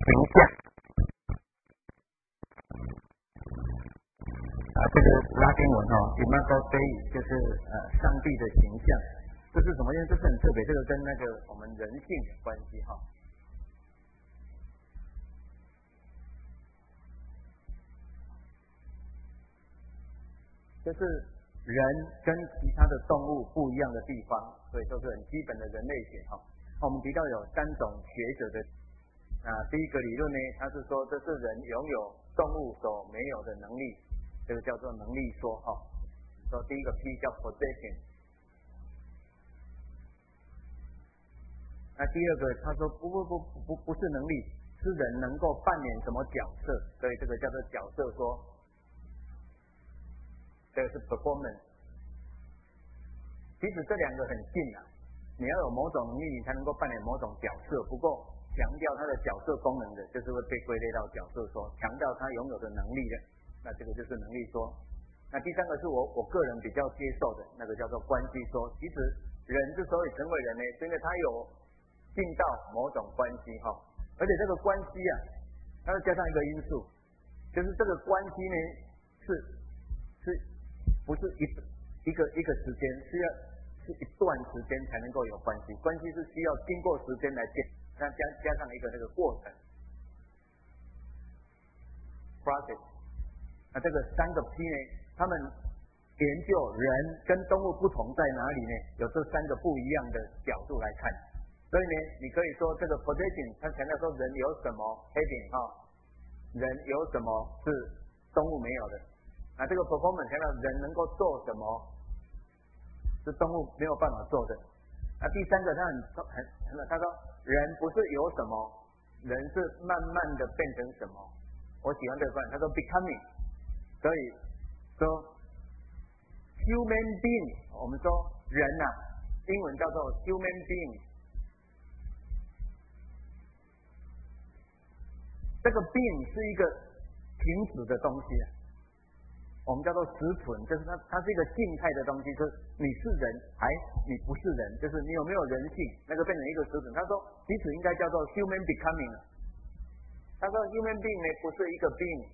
形象。这个拉丁文imago Dei 就是上帝的形象，这是什么意思？这是很特别，这个跟那个我们人性有关系就是人跟其他的动物不一样的地方，所以都是很基本的人类学我们提到有3种学者的第一个理论呢，他是说这是人拥有动物所没有的能力，这个叫做能力说说第一个 P 叫 possession。那第二个他说不是能力，是人能够扮演什么角色，所以这个叫做角色说，这个是 performance。其实这2个很近你要有某种能力，你才能够扮演某种角色。不过强调他的角色功能的，就是会被归类到角色说；强调他拥有的能力的，那这个就是能力说。那第3个是我个人比较接受的，那个叫做关系说。其实人之所以成为人呢，是因为他有进到某种关系而且这个关系它要加上一个因素，就是这个关系呢是不是一个时间，是一段时间才能够有关系，关系是需要经过时间来加上一个这个过程 process。那这个3个 P 呢，他们研究人跟动物不同在哪里呢？有这3个不一样的角度来看。所以呢，你可以说这个 possession， 他强调说人有什么 having 人有什么是动物没有的。那这个 performance 强调人能够做什么是动物没有办法做的。那第3个他说人不是有什么，人是慢慢的变成什么。我喜欢这个观点，他说 becoming。所以说 human being， 我们说人英文叫做 human being。这个 being 是一个停止的东西我们叫做实存，就是它是一个静态的东西，就是你是人还你不是人，就是你有没有人性，那个变成一个实存。他说其实应该叫做 human becoming。他说 human being 呢不是一个 being，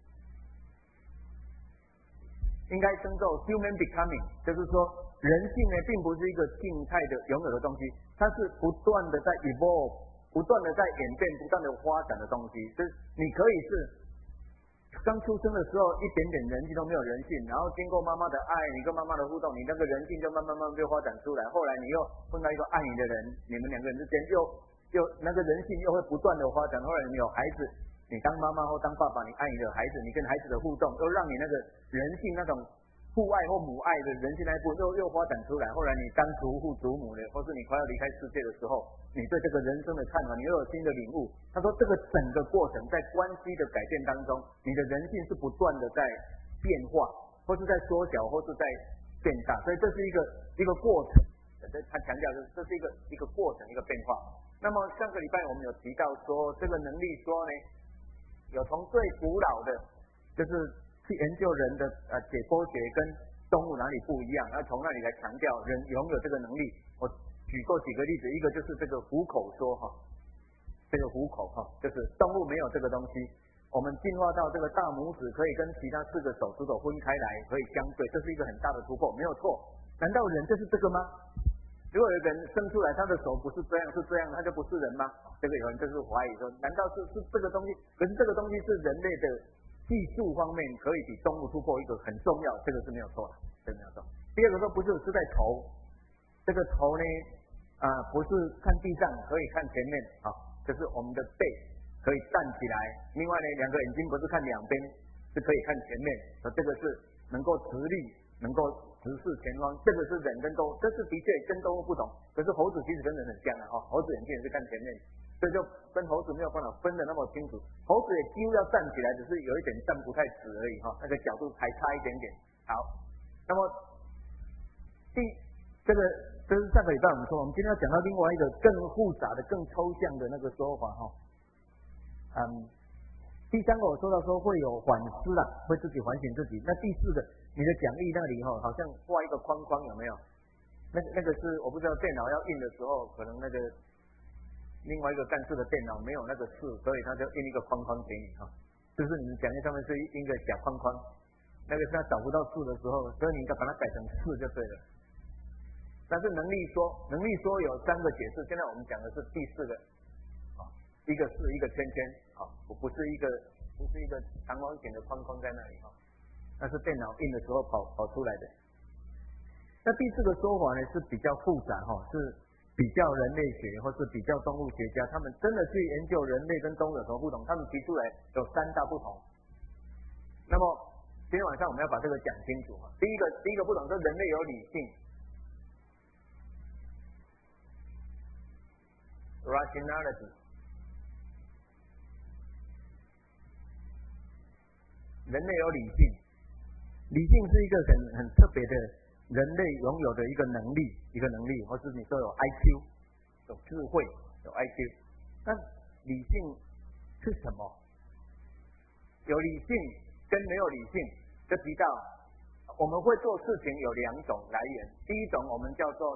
应该称作 human becoming， 就是说人性呢并不是一个静态的拥有的东西，它是不断的在 evolve， 不断的在演变，不断的发展的东西。就是你可以是刚出生的时候一点点人性都没有人性，然后经过妈妈的爱，你跟妈妈的互动，你那个人性就慢慢就发展出来。后来你又碰到一个爱你的人，你们2个人之间又那个人性又会不断的发展。后来你有孩子，你当妈妈或当爸爸，你爱你的孩子，你跟孩子的互动，又让你那个人性那种父爱或母爱的人性那一部又发展出来。后来你当祖父祖母的，或是你快要离开世界的时候，你对这个人生的看法，你又有新的领悟。他说这个整个过程在关系的改变当中，你的人性是不断的在变化，或是在缩小，或是在变大。所以这是一个过程，他强调就是这是一个过程，一个变化。那么上个礼拜我们有提到说，这个能力说呢，有从最古老的就是去研究人的解剖学跟动物哪里不一样，然后从那里来强调人拥有这个能力。我举过几个例子，一个就是这个虎口说这个虎口就是动物没有这个东西，我们进化到这个大拇指可以跟其他4个手指头分开来，可以相对，这是一个很大的突破，没有错。难道人就是这个吗？如果有个人生出来他的手不是这样是这样，他就不是人吗？这个有人就是怀疑说，难道是这个东西？可是这个东西是人类的技术方面可以比动物突破一个很重要，这个是没有错的，这个没有错。第二个说不是在头，这个头呢不是看地上可以看前面就是我们的背可以站起来。另外呢，2个眼睛不是看2边，是可以看前面，这个是能够直立，能够直视前方。这个是人跟动物，这是的确跟动物不同。可是猴子其实跟人很像猴子眼睛也是看前面，所以就跟猴子没有办法分得那么清楚。猴子也几乎要站起来，只是有一点站不太直而已那个角度还差一点点。好，那么这是上个礼拜我们说，我们今天要讲到另外一个更复杂的、更抽象的那个说法第3个我说到说会有反思会自己反省自己。那第4个，你的讲义那里好像画一个框框，有没有？那个是我不知道电脑要印的时候，可能那个另外一个干事的电脑没有那个4，所以他就印一个框框给你哈，就是你们讲义上面是印一个小框框，那个是他找不到4的时候，所以你应该把它改成4就对了。但是能力说有3个解释，现在我们讲的是第4个，一个是一个圈圈，不是一个长方形的框框在那里哈，那是电脑印的时候跑出来的。那第4个说法呢是比较复杂哈，是比较人类学或是比较动物学家，他们真的去研究人类跟动物有什么不同，他们提出来有3大不同。那么今天晚上我们要把这个讲清楚哈。第一个不同是人类有理性 ，rationality。人类有理性，理性是一个很特别的人类拥有的一个能力，或是你说有 IQ， 有智慧，有 IQ。那理性是什么？有理性跟没有理性，就提到我们会做事情有2种来源。第一种我们叫做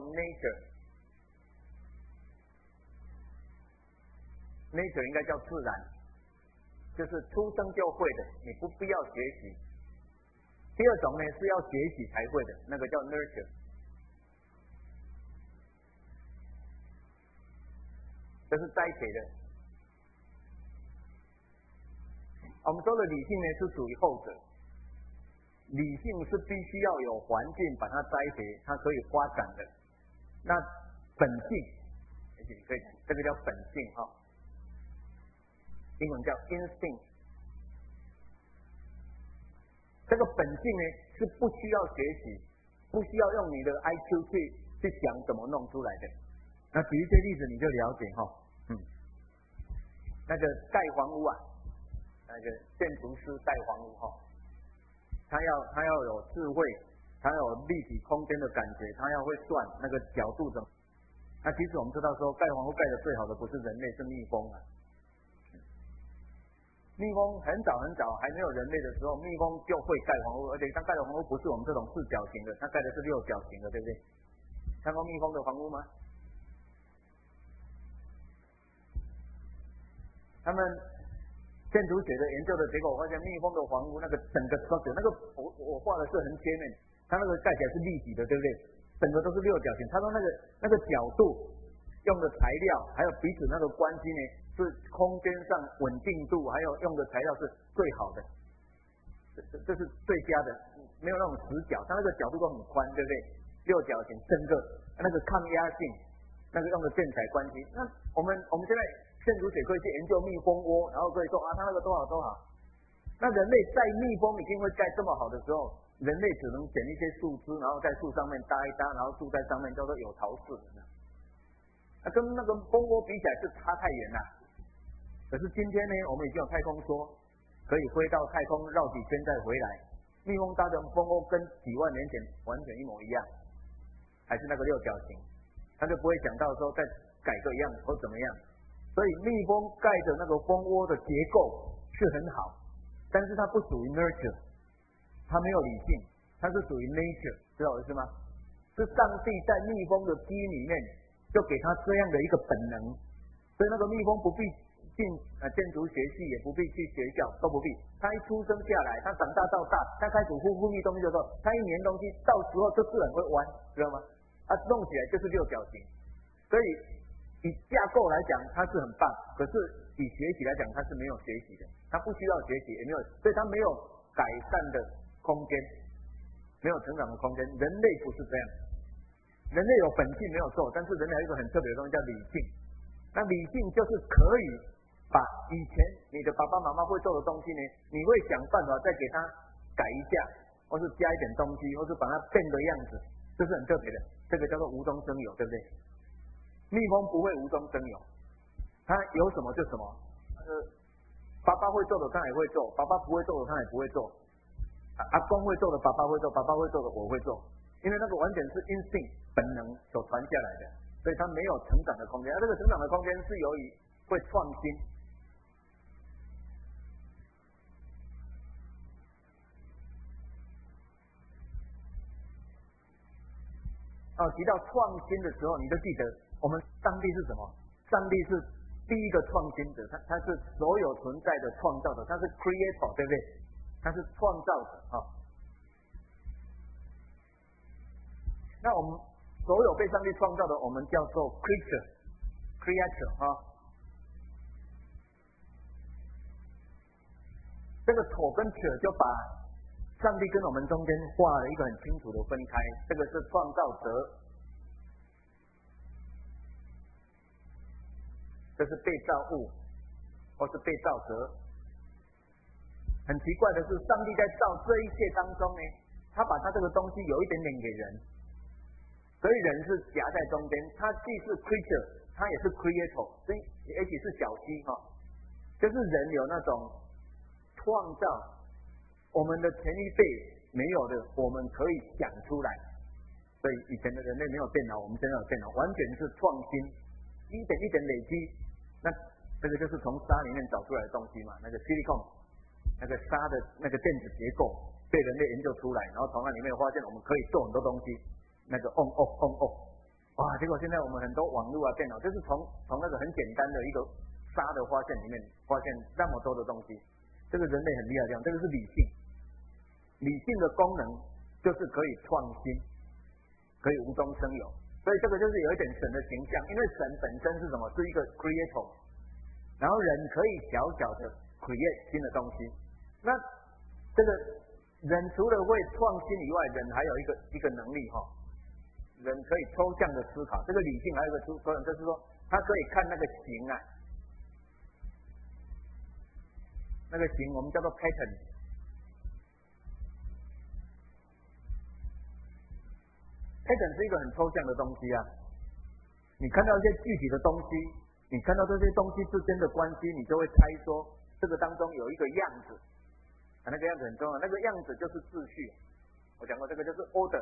nature 应该叫自然。就是出生就会的，你不必要学习。第二种呢是要学习才会的，那个叫 nurture。这是栽培的。我们说的理性呢是属于后者，理性是必须要有环境把它栽培，它可以发展的。那本性，你可以这个叫本性哈。英文叫 instinct， 这个本性呢是不需要学习，不需要用你的 IQ 去想怎么弄出来的。那举一些例子你就了解哈，那个盖房屋啊，那个建筑师盖房屋哈，他要有智慧，他要有立体空间的感觉，他要会算那个角度怎么。那其实我们知道说盖房屋盖的最好的不是人类，是蜜蜂啊。蜜蜂很早还没有人类的时候，蜜蜂就会盖房屋，而且它盖的房屋不是我们这种4角形的，它盖的是6角形的，对不对？看过蜜蜂的房屋吗？他们建筑学的研究的结果发现，蜜蜂的房屋那个整个 structure， 那个我画的是很切面，它那个盖起来是立体的，对不对？整个都是6角形。他说那个角度用的材料，还有彼此那个关系呢，是空间上稳定度，还有用的材料是最好的，这是最佳的，没有那种死角，它那个角度都很宽，对不对？6角形，整个那个抗压性，那个用的建材关系。那我们现在建筑学可以去研究蜜蜂窝，然后可以说它那个多好多好。那人类在蜜蜂已经会盖这么好的时候，人类只能捡一些树枝，然后在树上面搭一搭，然后住在上面，叫做有巢氏。那跟那个蜂窝比起来是差太远了。可是今天呢，我们已经有太空梭，可以飞到太空绕几圈再回来。蜜蜂搭的蜂窝跟几万年前完全一模一样，还是那个6角形，他就不会想到说再改个样或怎么样。所以蜜蜂盖的那个蜂窝的结构是很好，但是它不属于 nurture， 它没有理性，它是属于 nature， 知道我意思吗？是上帝在蜜蜂的基因里面就给它这样的一个本能，所以那个蜜蜂不必进建筑学系，也不必去学校，都不必。它一出生下来，它长大到大，它开始孵蜜东西的时候，它一粘东西，到时候就自然会弯，知道吗？弄起来就是6角形。所以以架构来讲，它是很棒，可是以学习来讲，它是没有学习的，它不需要学习，也没有，所以它没有改善的空间，没有成长的空间。人类不是这样。人类有本性没有错，但是人类有一个很特别的东西叫理性。那理性就是可以把以前你的爸爸妈妈会做的东西呢，你会想办法再给它改一下，或是加一点东西，或是把它变个样子，这是很特别的。这个叫做无中生有，对不对？蜜蜂不会无中生有，它有什么就什么。爸爸会做的他也会做，爸爸不会做的他也不会做。阿公会做的爸爸会做，爸爸会做的我会做。因为那个完全是 instinct 本能所传下来的，所以它没有成长的空间。这个成长的空间是由于会创新。提到创新的时候，你就记得我们上帝是什么？ 上帝是第一个创新者，他是所有存在的创造者，他是 creator， 对不对？他是创造者啊。那我们所有被上帝创造的，我们叫做 creature 啊。这个口跟齿就把上帝跟我们中间画了一个很清楚的分开，这个是创造者，这是被造物，或是被造者。很奇怪的是，上帝在造这一切当中呢，他把他这个东西有一点点给人，所以人是夹在中间，他既是 creature， 他也是 creator， 所以而且是小 c 哈，就是人有那种创造。我们的前一辈没有的，我们可以想出来。所以以前的人类没有电脑，我们现在有电脑，完全是创新，一点一点累积。那这个就是从沙里面找出来的东西嘛，那个 silicon， 那个沙的那个电子结构被人类研究出来，然后从那里面发现我们可以做很多东西，那个 on off， 哇！结果现在我们很多网络啊、电脑，就是从那个很简单的一个沙的发现里面发现那么多的东西。这个人类很厉害，这个是理性。理性的功能就是可以创新，可以无中生有，所以这个就是有一点神的形象，因为神本身是什么？是一个 creator， 然后人可以小小的 create 新的东西。那这个人除了会创新以外，人还有一个能力哈，人可以抽象的思考。这个理性还有一个抽象，就是说他可以看那个形啊，那个形我们叫做 pattern。pattern 是一个很抽象的东西啊，你看到一些具体的东西，你看到这些东西之间的关系，你就会猜说这个当中有一个样子，那个样子很重要，那个样子就是秩序。我讲过，这个就是 order。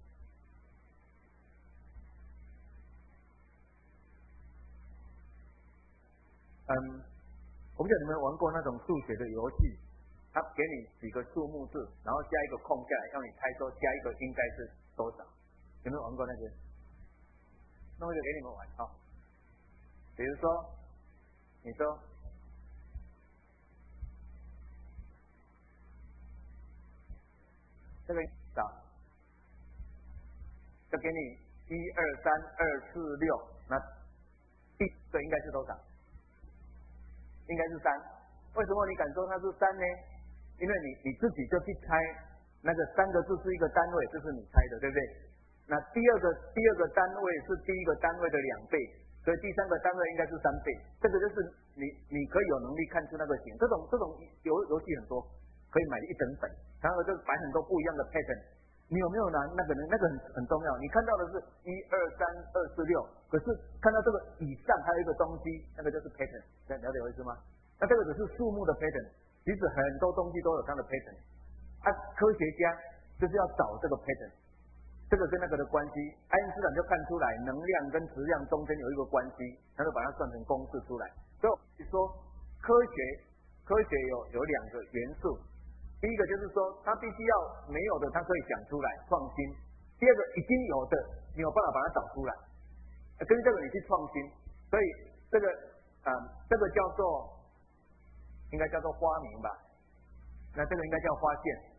我不晓得你们玩过那种数学的游戏，他给你几个数目字，然后加一个空下来，让你猜说加一个应该是多少。有没有玩过那个？那我就给你们玩哈。比如说，你说这个少，就给你1、2、3、2、4、6，那第一个应该是多少？应该是3。为什么你敢说它是3呢？因为你自己就去猜，那个3个字是一个单位，这是你猜的，对不对？那第二个单位是第一个单位的2倍，所以第3个单位应该是3倍。这个就是你可以有能力看出那个形。这种游戏很多，可以买一整本，然后就摆很多不一样的 pattern。你有没有拿那个呢？那个很重要。你看到的是1、2、3、2、4、6，可是看到这个以上还有一个东西，那个就是 pattern。了解我意思吗？那这个只是数目的 pattern， 其实很多东西都有它的 pattern。科学家就是要找这个 pattern。这个跟那个的关系，爱因斯坦就看出来能量跟质量中间有一个关系，他就把它算成公式出来。所以说科学有2个元素，第一个就是说它必须要没有的，它可以想出来创新；第二个已经有的，你有办法把它找出来，根据这个你去创新。所以这个叫做应该叫做发明吧，那这个应该叫发现。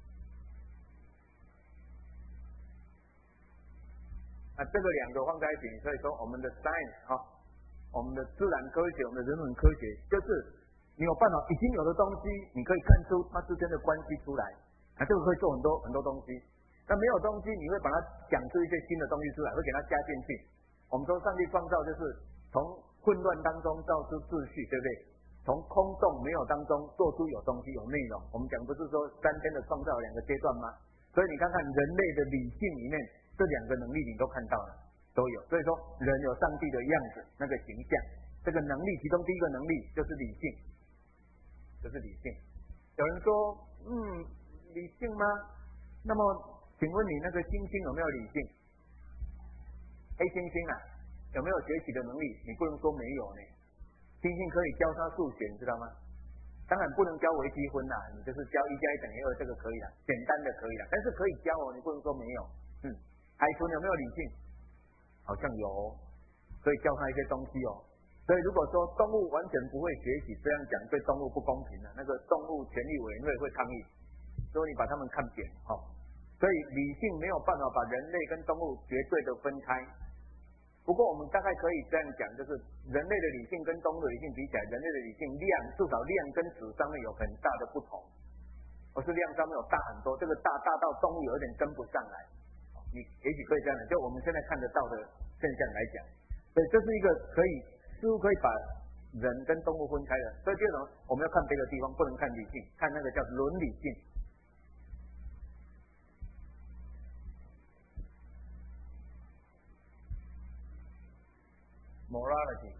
这个2个放在一起，所以说我们的 science 我们的自然科学，我们的人文科学，就是你有办法已经有的东西，你可以看出它之间的关系出来，这个可以做很多很多东西。那没有东西，你会把它讲出一些新的东西出来，会给它加进去。我们说上帝创造就是从混乱当中造出秩序，对不对？从空洞没有当中做出有东西有内容。我们讲不是说3天的创造有2个阶段吗？所以你看看人类的理性里面。这2个能力你都看到了，都有。所以说人有上帝的样子，那个形象，这个能力其中第一个能力就是理性，就是理性。有人说，理性吗？那么请问你那个猩猩有没有理性？黑猩猩有没有学习的能力？你不能说没有呢。猩猩可以教他数学，你知道吗？当然不能教微积分你就是教1+1等于2，这个可以了，简单的可以了，但是可以教你不能说没有。海豚有没有理性？好像有可以教他一些东西所以如果说动物完全不会学习，这样讲对动物不公平的，那个动物权利委员会会抗议，所以你把他们看扁所以理性没有办法把人类跟动物绝对的分开。不过我们大概可以这样讲，就是人类的理性跟动物的理性比起来，人类的理性至少量跟质上面有很大的不同，而是量上面有大很多，这个大到动物有一点跟不上来。你也许可以这样讲，就我们现在看得到的现象来讲，所以这是一个似乎可以把人跟动物分开的。所以第二种，我们要看别的地方，不能看理性，看那个叫伦理性。morality，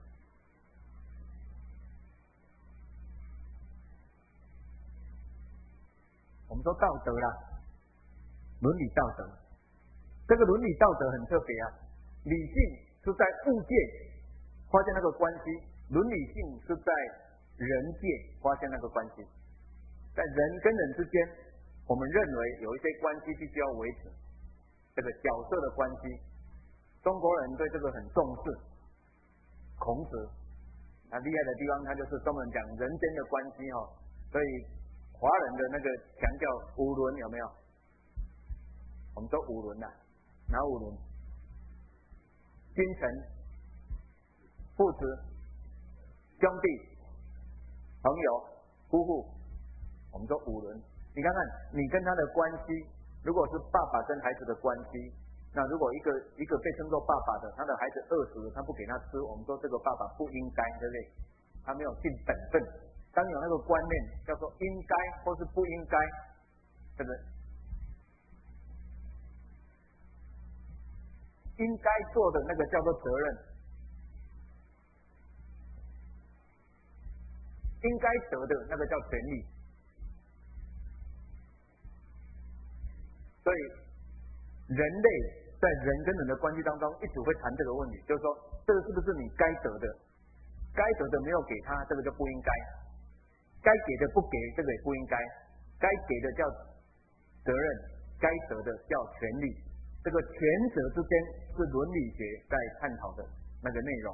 我们说道德啦，伦理道德。这个伦理道德很特别啊，理性是在物界发现那个关系，伦理性是在人界发现那个关系。在人跟人之间，我们认为有一些关系必须要维持，这个角色的关系，中国人对这个很重视。孔子他厉害的地方，他就是专门讲人间的关系所以华人的那个强调五伦有没有？我们说五伦哪五伦？君臣、父子、兄弟、朋友、夫妇，我们说五伦。你看看你跟他的关系，如果是爸爸跟孩子的关系，那如果一个被称作爸爸的，他的孩子饿死了，他不给他吃，我们说这个爸爸不应该，对不对？他没有尽本分。当有那个观念叫做应该或是不应该，对不对？应该做的那个叫做责任，应该得的那个叫权利。所以人类在人跟人的关系当中，一直会谈这个问题，就是说，这个是不是你该得的？该得的没有给他，这个就不应该；该给的不给，这个也不应该。该给的叫责任，该得的叫权利。这个权责之间是伦理学在探讨的那个内容。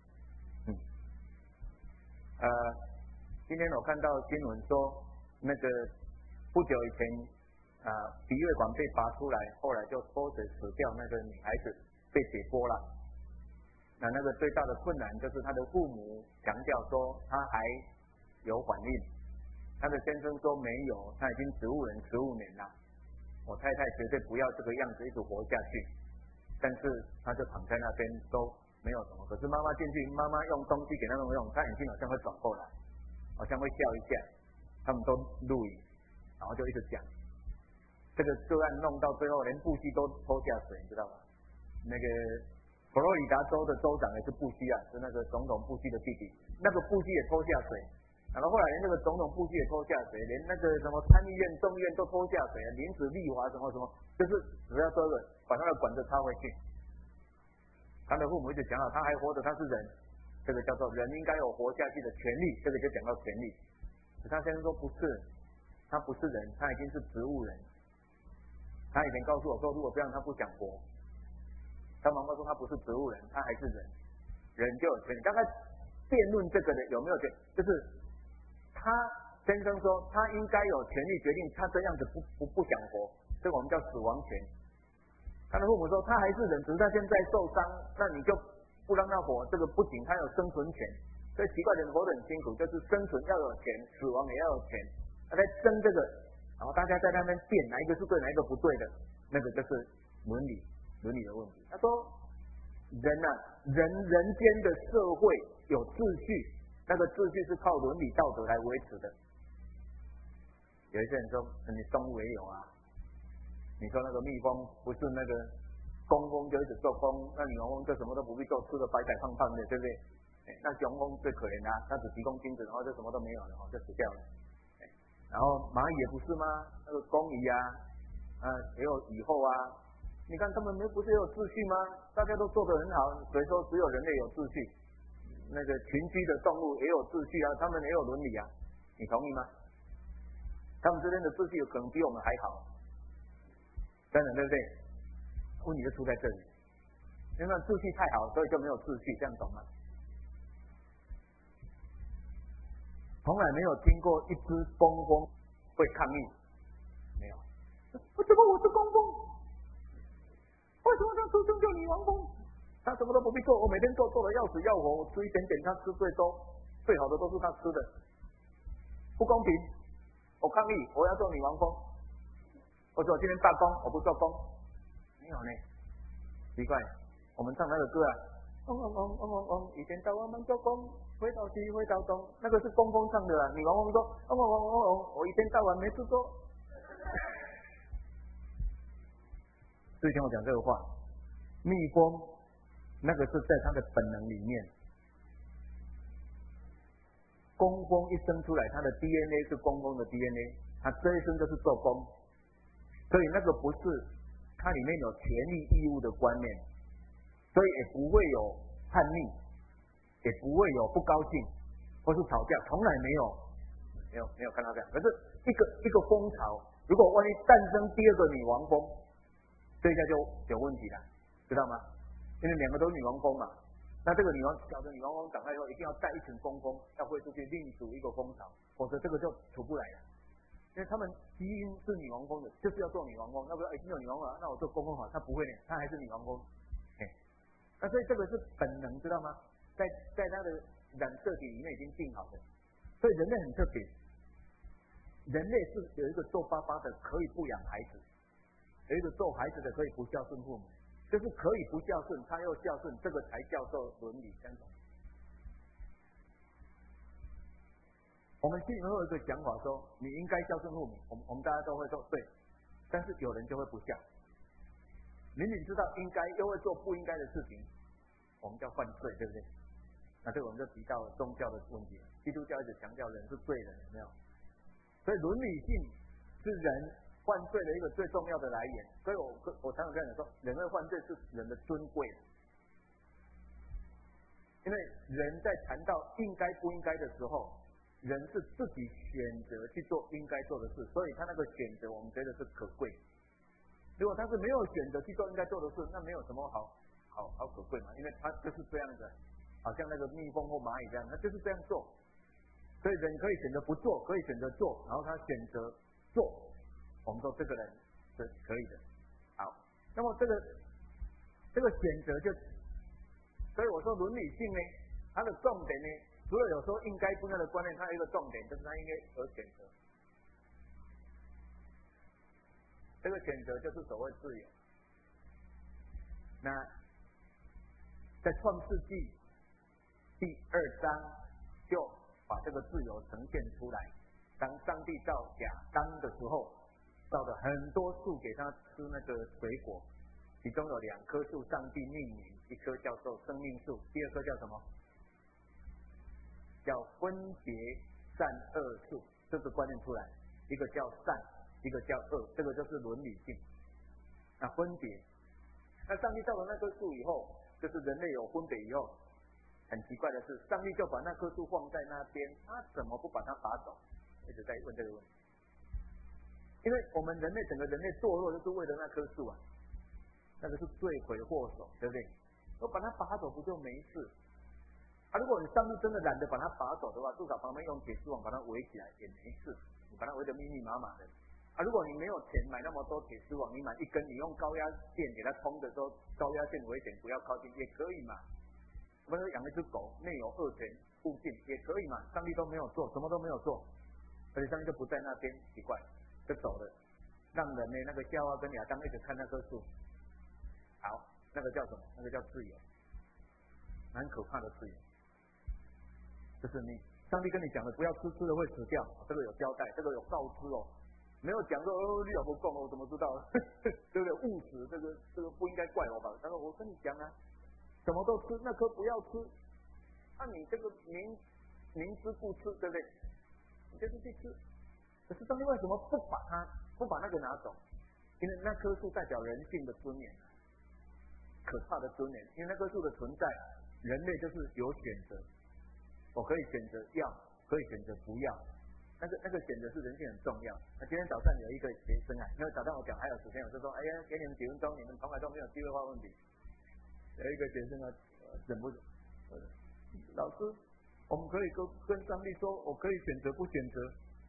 今天我看到新闻说，那个不久以前。鼻胃管被拔出来，后来就脱水死掉，那个女孩子被解剖了。那个最大的困难就是她的父母强调说她还有反应，她的先生说没有，她已经植物人15年了。我太太绝对不要这个样子一直活下去，但是她就躺在那边都没有什么。可是妈妈进去，妈妈用东西给他们用，她眼睛好像会转过来，好像会笑一下，他们都录影，然后就一直讲。这个个案弄到最后，连布希都拖下水，你知道吗？那个佛罗里达州的州长也是布希是那个总统布希的弟弟，那个布希也拖下水，然后后来连那个总统布希也拖下水，连那个什么参议院、众议院都拖下水，林子立华什么什么，就是只要说了，把他的管子插回去。他的父母一直讲他还活着，他是人，这个叫做人应该有活下去的权利，这个就讲到权利。可他先生说不是，他不是人，他已经是植物人。他以前告诉我说，如果这样他不想活。他妈妈说他不是植物人，他还是人，人就有权利。大概辩论这个的有没有权，就是他先生说他应该有权利决定他这样子不想活，这个我们叫死亡权。他的父母说他还是人，只是他现在受伤，那你就不让他活，这个不仅他有生存权。所以奇怪，人活得很辛苦，就是生存要有钱，死亡也要有钱，他在争这个。然后大家在那边辩哪一个是对，哪一个不对的，那个就是伦理的问题。他说，人间的社会有秩序，那个秩序是靠伦理道德来维持的。有一些人说，你动物也有啊，你说那个蜜蜂不是那个工蜂就一直做工，那女王蜂就什么都不必做，吃的白白胖胖的，对不对？那雄蜂最可怜的它只提供精子，然后就什么都没有了，就死掉了。然后蚂蚁也不是吗？那个工蚁也有蚁后啊。你看他们不是也有秩序吗？大家都做得很好，谁说只有人类有秩序？那个群居的动物也有秩序啊，他们也有伦理啊，你同意吗？他们之间的秩序有可能比我们还好，真的对不对？问题就出在这里，因为秩序太好，所以就没有秩序，这样懂吗？ 从来没有听过一只工蜂会抗议，没有。为什么我是工蜂？为什么他出生就女王蜂？他什么都不必做，我每天做的要死要活，我吃一点点，他吃最多，最好的都是他吃的，不公平！我抗议，我要做女王蜂。我说我今天罢工，我不做工。没有呢，奇怪，我们唱那个歌啊，以前到我们做工，回到西，回到东，那个是工蜂唱的啊。女王蜂说，我一天到晚没事做。之前我讲这个话，蜜蜂那个是在它的本能里面，工蜂一生出来，它的 DNA 是工蜂的 DNA， 它这一生就是做工，所以那个不是它里面有权利义务的观念，所以也不会有叛逆，也不会有不高兴或是吵架，从来没有看到这样。可是一个蜂巢，如果万一诞生第二个女王蜂，这一下就有问题了，知道吗？因为两个都是女王蜂嘛，那这个小的女王蜂长大以后，一定要带一群工蜂，要飞出去另组一个蜂巢，否则这个就出不来了。因为他们基因是女王蜂的，就是要做女王蜂。那不要已经有女王蜂了，那我做工蜂好，他不会呢，他还是女王蜂。那所以这个是本能，知道吗？在他的染色体里面已经定好的。所以人类很特别，人类是有一个皱巴巴的可以不养孩子，有一个做孩子的可以不孝顺父母，就是可以不孝顺他又孝顺，这个才叫做伦理相同。我们心里面会有一个想法说，你应该孝顺父母，我们大家都会说对，但是有人就会不孝，明明知道应该又会做不应该的事情，我们叫犯罪，对不对？那这个我们就提到了宗教的问题了。基督教一直强调人是罪人，有没有？所以伦理性是人犯罪的一个最重要的来源。所以我常常跟人说，人类犯罪是人的尊贵，因为人在谈到应该不应该的时候，人是自己选择去做应该做的事，所以他那个选择我们觉得是可贵。如果他是没有选择去做应该做的事，那没有什么好可贵嘛，因为他就是这样的，好像那个蜜蜂或蚂蚁这样，他就是这样做。所以人可以选择不做，可以选择做，然后他选择做，我们说这个人是可以的。好，那么这个选择就，所以我说伦理性呢，它的重点呢，除了有时候应该不应该的观念，它有一个重点就是它应该有选择。这个选择就是所谓自由。那在创世纪第2章就把这个自由呈现出来。当上帝造亚当的时候，造了很多树给他吃那个水果，其中有2棵树上帝命名，一棵叫做生命树，第2棵叫什么？叫分别善恶树，这个观念出来，一个叫善，一个叫恶，这个就是伦理性。那分别，那上帝造了那棵树以后，就是人类有分别以后，很奇怪的是，上帝就把那棵树放在那边，他怎么不把它拔走？一直在问这个问题。因为我们整个人类堕落就是为了那棵树啊，那个是罪魁祸首，对不对？我把它拔走不就没事？如果你上帝真的懒得把它拔走的话，至少旁边用铁丝网把它围起来也没事，你把它围得密密麻麻的。如果你没有钱买那么多铁丝网，你买一根，你用高压线给它通的时候，高压线危险不要靠近也可以嘛。我们养一只狗，内有恶犬附近也可以嘛。上帝都没有做，什么都没有做，而且上帝就不在那边，奇怪，就走了，让人呢那个夏娃跟亚当一直看那棵树。好，那个叫什么？那个叫自由，很可怕的自由。就是你上帝跟你讲的，不要吃了会死掉，这个有交代，这个有告知哦，没有讲说你老婆供我怎么知道？对不对？误食这个不应该怪我吧？他说我跟你讲啊，什么都吃，那颗不要吃，你这个明知不吃，对不对？你就是去吃，可是上帝为什么不把那个拿走？因为那棵树代表人性的尊严，可怕的尊严。因为那棵树的存在，人类就是有选择。我可以选择要，可以选择不要，那个选择是人性很重要。那今天早上有一个学生啊，因为早上我讲还有时间，我就说，哎呀，给你们几分钟，你们从来都没有机会问问题。有一个学生啊，忍不住，老师， 我们可以跟上帝说，我可以选择不选择。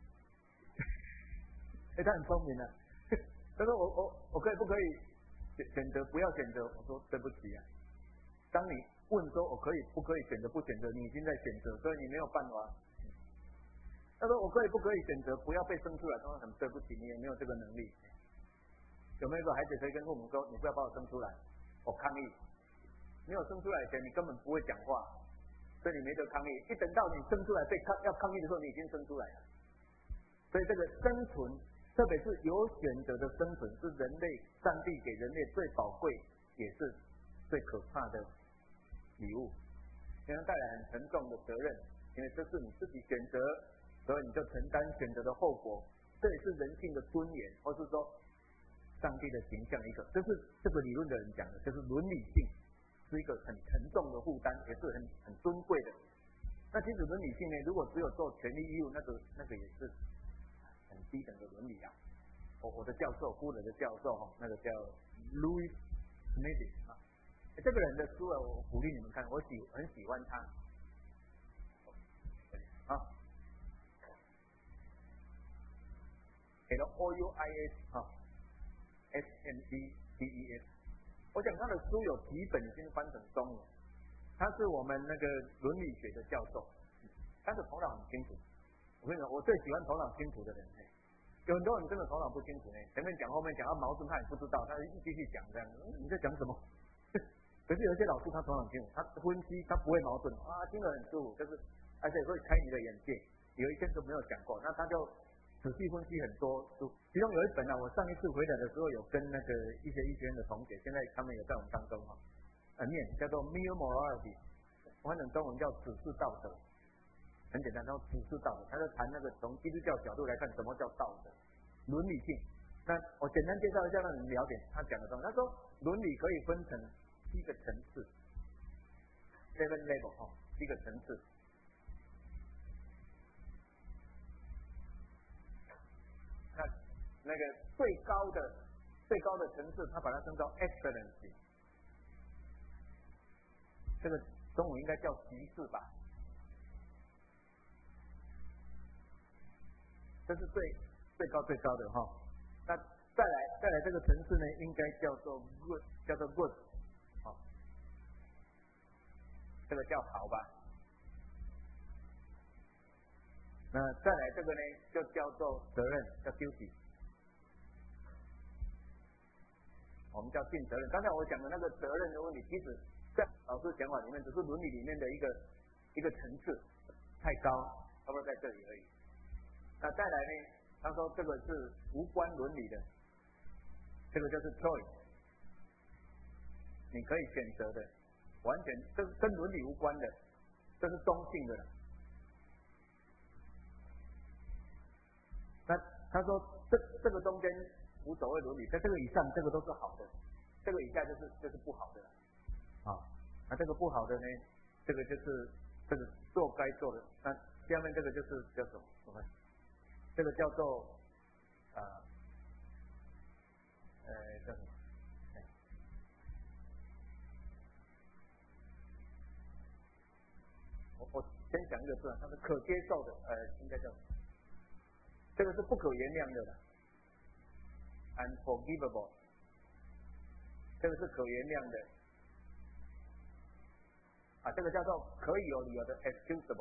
他很聪明啊，他说我可以不可以选择不要选择？我说对不起啊，当你问说我可以不可以选择不选择，你已经在选择，所以你没有办法。他说我可以不可以选择不要被生出来？他说很对不起，你也没有这个能力。有没有一个孩子可以跟父母说，你不要把我生出来，我抗议？没有生出来以前，你根本不会讲话，所以你没得抗议。一等到你生出来要抗议的时候，你已经生出来了。所以这个生存，特别是有选择的生存，是人类上帝给人类最宝贵，也是最可怕的礼物，可能带来很沉重的责任，因为这是你自己选择，所以你就承担选择的后果。这也是人性的尊严，或是说上帝的形象一个，这是这个理论的人讲的，就是伦理性是一个很沉重的负担，也是很尊贵的。那其实伦理性呢，如果只有做权利义务，那个也是很低等的伦理啊。我的教授，夫人的教授那个叫 Louis Smith 啊，这个人的书我鼓励你们看，我很喜欢他啊。Louis 啊。SMEDES， 我讲他的书有几本已经翻成中文，他是我们那个伦理学的教授，他的头脑很清楚。我跟你说，我最喜欢头脑清楚的人。有很多人真的头脑不清楚呢，前面讲后面讲到矛盾，他也不知道，他继续讲这样，你在讲什么？可是有一些老师他头脑清楚，他分析他不会矛盾啊，听得很舒服，就是而且会开你的眼界。有一些都没有讲过，那他就仔细分析很多书，其中有一本啊，我上一次回来的时候有跟那个一些医学院的同学，现在他们也在我们当中念叫做 Mere Morality， 翻成中文叫指示道德，很简单，叫指示道德，他在谈那个从基督教角度来看什么叫道德，伦理性。那我简单介绍一下让你们了解他讲的东西。他说伦理可以分成7个层次 ，7 level 7个层次。那个最高的层次，他把它称作 excellence， 这个中文应该叫极致吧？这是最高的那再来这个层次呢，应该叫做 good， 这个叫好吧？那再来这个呢，就叫做责任，叫 duty。我们叫尽责任。刚才我讲的那个责任的问题，其实在老师讲法里面，只是伦理里面的一个层次，太高，差不多在这里而已。那再来呢，他说这个是无关伦理的，这个就是 choice， 你可以选择的，完全这是跟伦理无关的，这是中性的了。那他说这个中间无所谓伦理，在这个以上，这个都是好的，这个以下就是不好的了。那这个不好的呢，这个就是这个做该做的。那下面这个就是叫什么？这个叫做叫什么？我先讲一个字，它是可接受的，应该叫这个是不可原谅的了。Unforgivable， 这个是可原谅的这个叫做可以有理由的 excusable，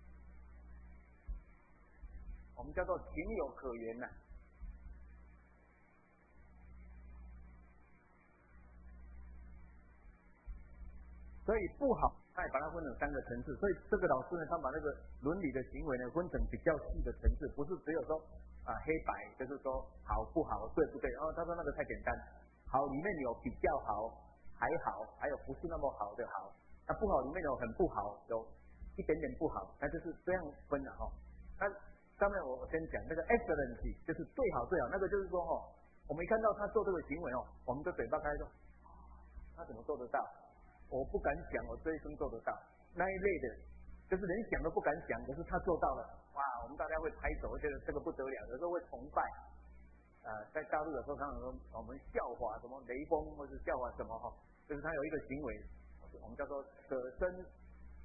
我们叫做情有可原呐。所以不好，他也把它分成3个层次。所以这个老师呢，他把那个伦理的行为呢分成比较细的层次，不是只有说黑白，就是说好不好，对不对？他说那个太简单，好里面有比较好，还好，还有不是那么好的好，那不好里面有很不好，有一点点不好，那就是这样分的那上面我先讲那个 excellence， 就是最好，那个就是说我们一看到他做这个行为我们的嘴巴开说，他怎么做得到？我不敢想，我这一生做得到那一类的，就是连想都不敢想，可是他做到了，哇！我们大家会拍手，觉得这个不得了，有时候会崇拜。在大陆有时候常常说我们笑话什么雷锋，或是笑话什么就是他有一个行为，我们叫做舍身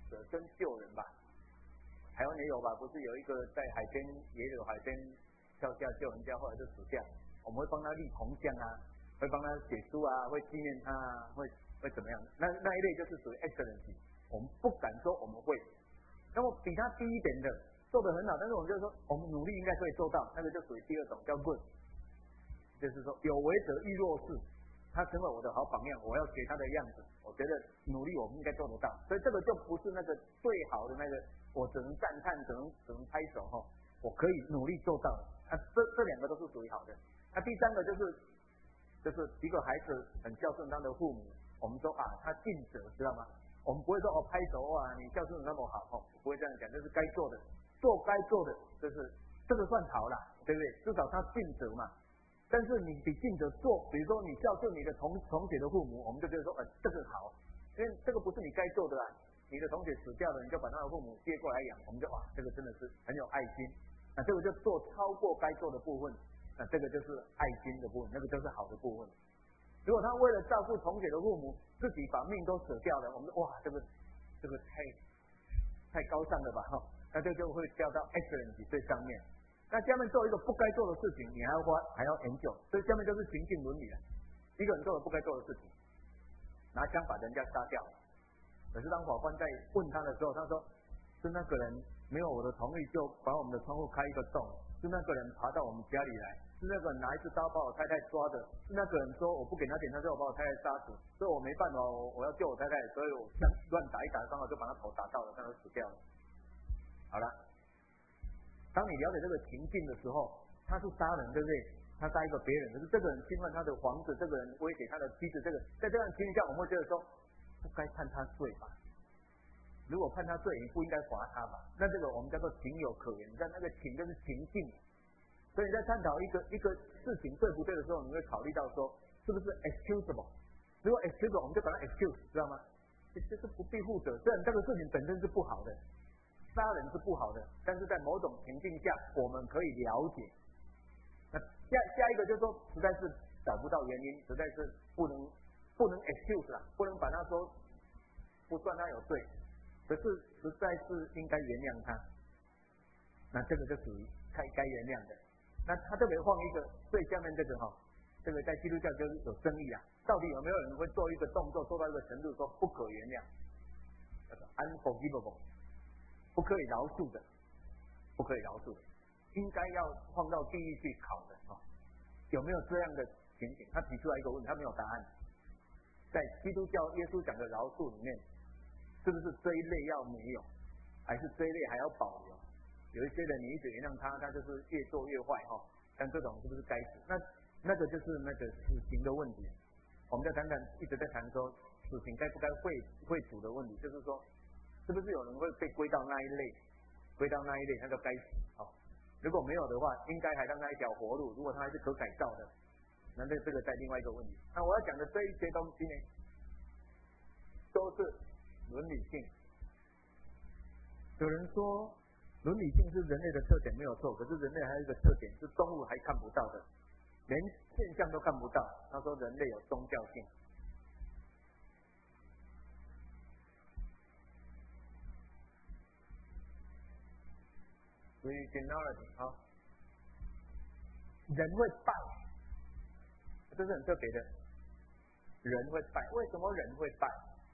舍身救人吧？台湾也有吧？不是有一个在海边也有海边跳下救人家，后来就死掉。我们会帮他立铜像啊，会帮他写书啊，会纪念他啊，会怎么样？那一类就是属于 excellence， 我们不敢说我们会。那么比他低一点的做得很好，但是我们就说我们努力应该可以做到，那个就属于第二种叫 good， 就是说有为者亦若是。他成为我的好榜样，我要学他的样子。我觉得努力我们应该做得到，所以这个就不是那个最好的那个，我只能赞叹，只能拍手哈。我可以努力做到，这两个都是属于好的。第三个就是一个孩子很孝顺他的父母，我们说啊他尽责，知道吗？我们不会说拍手你孝顺那么好不会这样讲，这是该做的，做该做的，这个算好啦，对不对？至少他尽责嘛。但是你比尽责做，比如说你孝顺你的同学的父母，我们就觉得说这个好，因为这个不是你该做的啊。你的同学死掉了，你就把他的父母接过来养，我们就这个真的是很有爱心。这个就做超过该做的部分，这个就是爱心的部分，那个就是好的部分。如果他为了照顾同学的父母，自己把命都舍掉了，我们这个太高尚了吧那这就会掉到 excellence 最上面。那下面做一个不该做的事情，你还要研究，所以下面就是行径伦理了。一个人做了不该做的事情，拿枪把人家杀掉。可是当法官在问他的时候，他说是那个人没有我的同意就把我们的窗户开一个洞，是那个人爬到我们家里来，是那个人拿一支刀把我太太抓的，是那个人说我不给他钱，他就把我太太杀死，所以我没办法，我要救我太太，所以我枪乱打一打，刚好就把他头打到了，他就死掉了。好了。当你了解这个情境的时候，他是杀人，对不对？他杀一个别人，可是这个人侵犯他的房子，这个人威胁他的妻子，在这样情况下，我们会觉得说，不该判他罪吧？如果判他罪，你不应该罚他吧？那这个我们叫做情有可原，但那个情就是情境。所以你在探讨一个事情对不对的时候，你会考虑到说，是不是 excusable？ 如果 excusable， 我们就把它 excuse， 知道吗？这是不必负责，虽然这个事情本身是不好的。杀人是不好的，但是在某种情境下，我们可以了解。那下一个就是说，实在是找不到原因，实在是不能 excuse 啦，不能把他说不算他有罪，可是实在是应该原谅他。那这个就属于该原谅的。那他特别放一个最下面这个这个在基督教就是有争议啊，到底有没有人会做一个动作做到一个程度说不可原谅，叫做 unforgivable。不可以饶恕的，不可以饶恕的，应该要放到地狱去考的有没有这样的情景？他提出来一个问题，他没有答案。在基督教耶稣讲的饶恕里面，是不是这一类要没有，还是这一类还要保留？有一些人你一直原谅他就是越做越坏但这种是不是该死？那个就是那个死刑的问题。我们在一直在谈说死刑该不该会处的问题，就是说。是不是有人会被归到那一类，那就该死如果没有的话，应该还让他一条活路。如果他还是可改造的，那这个在另外一个问题。那我要讲的这一些东西呢，都是伦理性。有人说伦理性是人类的特点没有错，可是人类还有一个特点是动物还看不到的，连现象都看不到。他说人类有宗教性。Originality 人会败，这是很特别的。人会败，为什么人会败？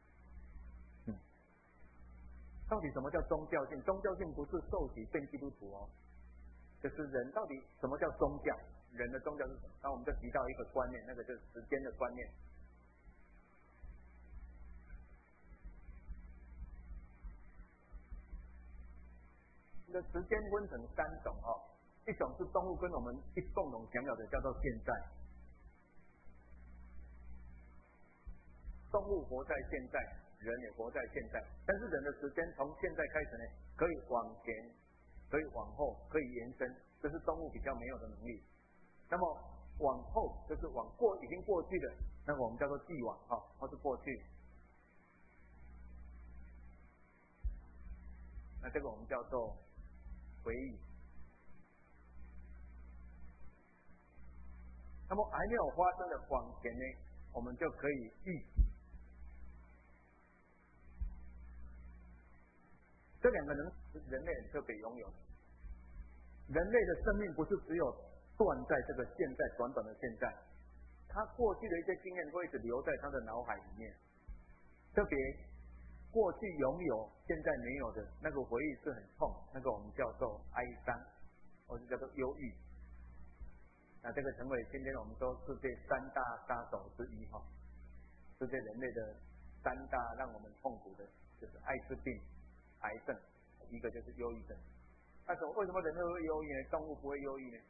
到底什么叫宗教性？宗教性不是受洗变基督徒就是人到底什么叫宗教？人的宗教是什么？那我们就提到一个观念，那个就是时间的观念。的时间分成三种一种是动物跟我们共同享有的，叫做现在。动物活在现在，人也活在现在，但是人的时间从现在开始呢，可以往前，可以往后，可以延伸，这是动物比较没有的能力。那么往后就是已经过去的，那个我们叫做既往或是过去。那这个我们叫做回忆。那么还没有发生的往前呢，我们就可以预期。 这两个人类很特别拥有。人类的生命不是只有断在这个现在短短的现在，他过去的一些经验会一直留在他的脑海里面。特别过去拥有现在没有的那个回忆是很痛，那个我们叫做哀伤，或者叫做忧郁。那这个成为今天我们说世界三大杀手之一哈，世界人类的三大让我们痛苦的就是艾滋病、癌症，一个就是忧郁症。为什么人类会忧郁呢？动物不会忧郁呢？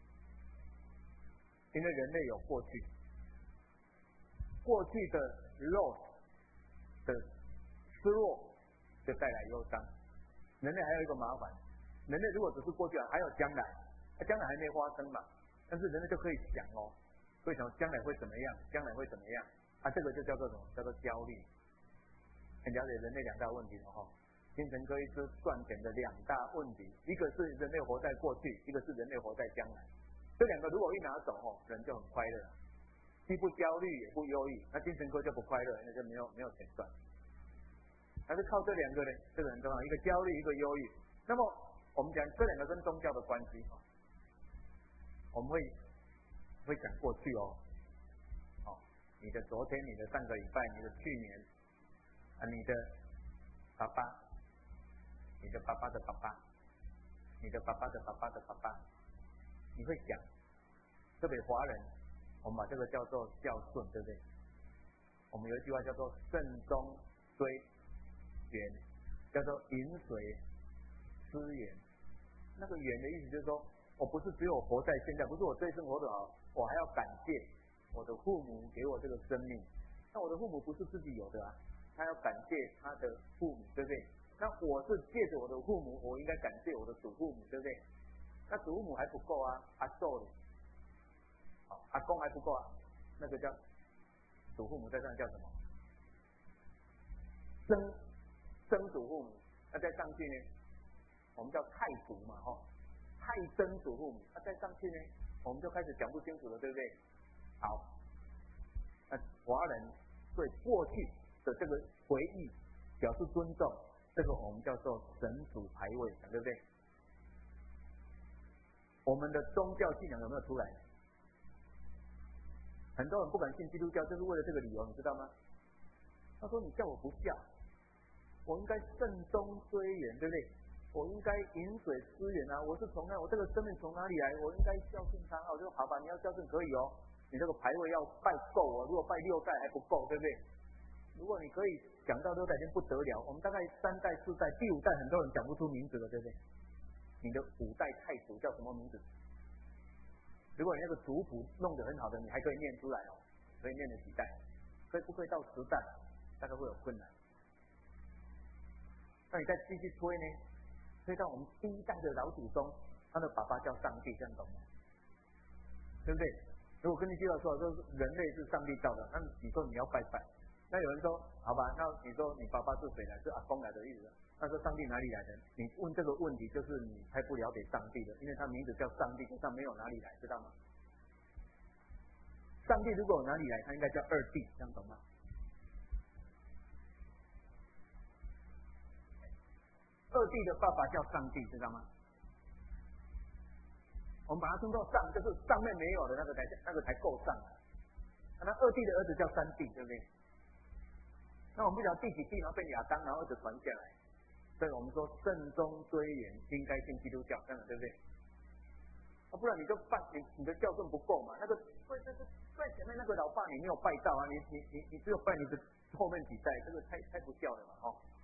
因为人类有过去，过去的 loss 的失落就带来忧伤。人类还有一个麻烦，人类如果只是过去还有将来，将来还没发生嘛，但是人类就可以想哦，会想将来会怎么样，将来会怎么样这个就叫做什么？叫做焦虑。很了解人类两大问题了哈。精神科医师断点的两大问题，一个是人类活在过去，一个是人类活在将来。这两个如果一拿走人就很快乐，既不焦虑也不忧郁，那精神科就不快乐，那就没有钱赚。还是靠这两个呢，这个很重要，一个焦虑，一个忧郁。那么我们讲这两个跟宗教的关系我们会讲过去你的昨天，你的上个礼拜，你的去年你的爸爸，你的爸爸的爸爸，你的爸爸的爸爸的爸爸，你会讲。特别华人，我们把这个叫做孝顺，对不对？我们有一句话叫做慎终追远，叫做饮水思源。那个远的意思就是说，我不是只有活在现在，不是我这一生活得好，我还要感谢我的父母给我这个生命。那我的父母不是自己有的他要感谢他的父母，对不对？那我是借着我的父母，我应该感谢我的祖父母，对不对？那祖父母还不够阿祖呢，阿公还不够那个叫祖父母，在上叫什么？曾祖父母。那再上去呢，我们叫太祖嘛，太曾祖父母。那再上去呢，我们就开始讲不清楚了，对不对？好，那华人对过去的这个回忆表示尊重，这个我们叫做神主牌位，对不对？我们的宗教信仰有没有出来？很多人不敢信基督教，就是为了这个理由，你知道吗？他说你叫我不孝，我应该慎终追远，对不对？我应该饮水思源我是从我这个生命从哪里来？我应该孝顺他我就好吧，你要孝顺可以你这个牌位要拜够如果拜6代还不够，对不对？如果你可以讲到6代已经不得了，我们大概3代4代第5代很多人讲不出名字了，对不对？你的5代太祖叫什么名字？如果你那个族谱弄得很好的，你还可以念出来可以念了几代，不可以到10代？大概会有困难。那你再继续推呢？推到我们第1代的老祖宗，他的爸爸叫上帝，这样懂吗？对不对？如果跟你介绍说人类是上帝造的，那你说你要拜拜，那有人说好吧，那你说你爸爸是谁来？是阿公来的意思。那说上帝哪里来的？你问这个问题就是你太不了解上帝了，因为他名字叫上帝，就上没有哪里来，知道吗？上帝如果有哪里来，他应该叫二帝，这样懂吗？二帝的爸爸叫上帝，知道吗？我们把它称作上，就是上面没有的那个才够上那二帝的儿子叫三帝，对不对？那我们不晓得第几帝，然后被亚当，然后一直传下来。所以我们说慎终追远，应该信基督教，这样对不对？不然你就你的教训不够嘛。那个最前面那个老爸你没有拜到你只有拜你的后面几代，这个太不孝了嘛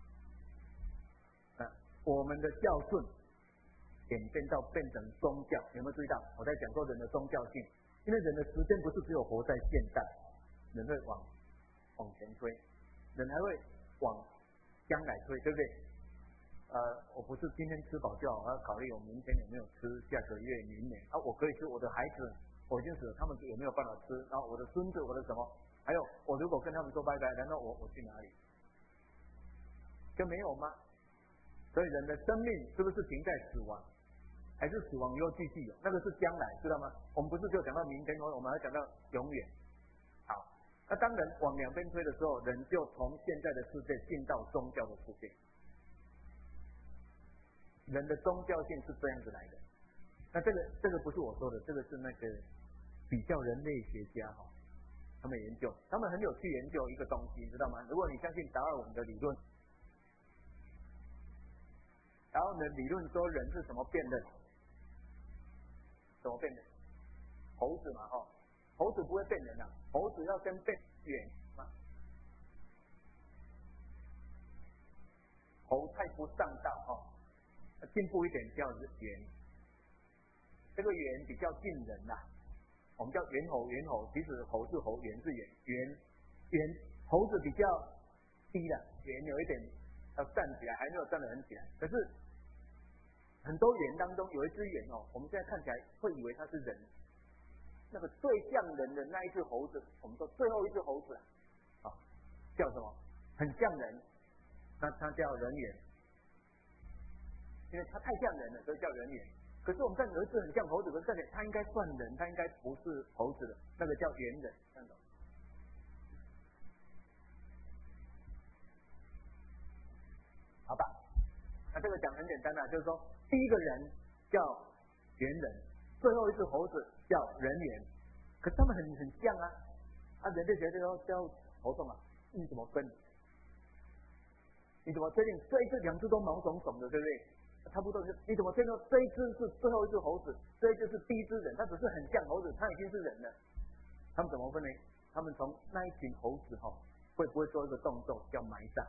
我们的孝顺变成宗教，有没有注意到？我在讲说人的宗教性，因为人的时间不是只有活在现代，人会往前推，人还会往将来推，对不对？我不是今天吃饱就好，我要考虑我明天有没有吃，下个月、明年我可以吃。我的孩子我已经死了，他们有没有办法吃？然后我的孙子，我的什么？还有我如果跟他们说拜拜，难道我去哪里？就没有吗？所以人的生命是不是停在死亡，还是死亡又继续有？那个是将来，知道吗？我们不是就讲到明天，我们还讲到永远。好，那当人往两边推的时候，人就从现在的世界进到宗教的世界。 人的宗教性是这样子来的。那这个不是我说的，这个是那个比较人类学家他们研究，他们很有趣研究一个东西，知道吗？如果你相信达尔文的理论，达尔文的理论说人是什么变的？怎么变的？猴子嘛猴子不会变人猴子要先变猿嘛。猴太不上道进步一点叫猿，这个猿比较近人我们叫猿猴，其实猴是猴，猿是猿，猴子比较低猿有一点要站起来，还没有站得很起来。可是很多猿当中有一只猿我们现在看起来会以为它是人，那个最像人的那一只猴子，我们说最后一只猴子叫什么？很像人，那它叫人猿，因为它太像人了，所以叫人猿。可是我们看有一只很像猴子，可是看起来它应该算人，它应该不是猴子的，那个叫猿人，看懂？好吧，那这个讲很简单就是说第一个人叫猿人，最后一只猴子叫人猿，可是他们很像人类学叫头痛你怎么分？你怎么确定这一只两只都毛茸茸的，对不对？差不多你怎么确定这一只是最后一只猴子，这一只是第一只人？它只是很像猴子，它已经是人了。他们怎么分呢？他们从那一群猴子会不会做一个动作叫埋葬？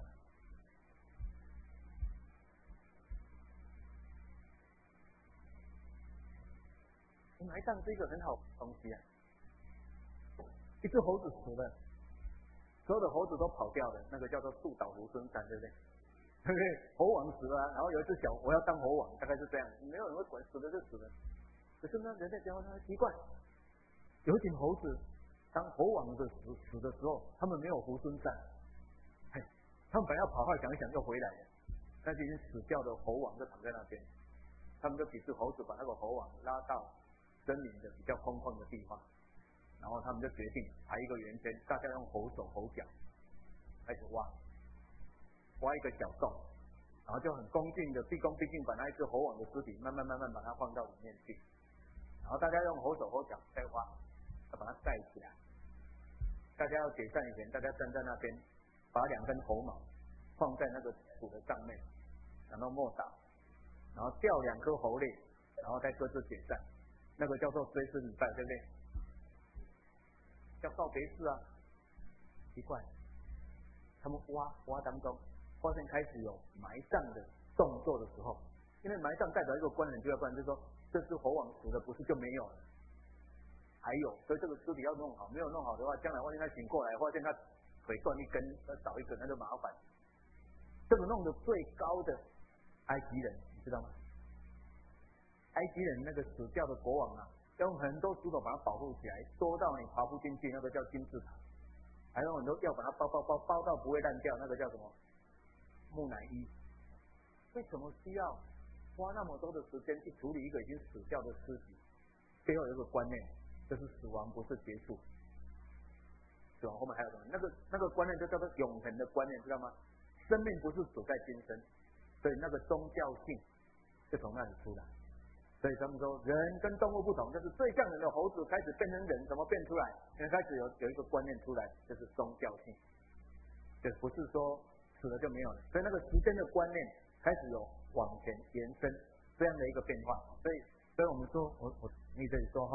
埋葬是一个很好的东西一只猴子死了，所有的猴子都跑掉了，那个叫做树倒猢狲散，对不对？对不对？猴王死了然后有一只小我要当猴王，大概是这样，没有人会管，死了就死了。可是呢，人类讲很奇怪，有一群猴子当猴王的死的时候，他们没有猢狲散，他们本来要跑，后来想一想又回来了，那就已经死掉的猴王就躺在那边，他们就几只猴子把那个猴王拉到森林的比较空旷的地方，然后他们就决定排一个圆圈，大家用猴手猴脚开始挖一个小洞，然后就很恭敬的毕恭毕敬把那一只猴王的尸体慢慢把它放到里面去，然后大家用猴手猴脚再挖，要把它盖起来。大家要解散以前，大家站在那边，把2根猴毛放在那个土的上面，然后默祷，然后掉2颗猴泪，然后再各自解散。那个叫做追思礼拜，对不对？叫告别式奇怪，他们挖当中发现开始有埋葬的动作的时候，因为埋葬代表一个官人就要不然就是说这只猴王死了不是就没有了，还有，所以这个尸体要弄好，没有弄好的话，将来万一他醒过来发现他腿断一根，要少一根那就麻烦。这个弄得最高的埃及人，你知道吗？埃及人那个死掉的国王要用很多石头把它保护起来，多到你爬不进去，那个叫金字塔。还有很多要把它包到不会烂掉，那个叫什么木乃伊。为什么需要花那么多的时间去处理一个已经死掉的尸体？背后有一个观念，就是死亡不是结束，死亡后面还有什么？那个观念就叫做永恒的观念，知道吗？生命不是死在今生，所以那个宗教性就从那里出来。所以他们说人跟动物不同，就是最像人的猴子开始变成人，怎么变出来？因为开始有一个观念出来，就是宗教性，就不是说死了就没有了。所以那个时间的观念开始有往前延伸这样的一个变化。所以我们说，你这里说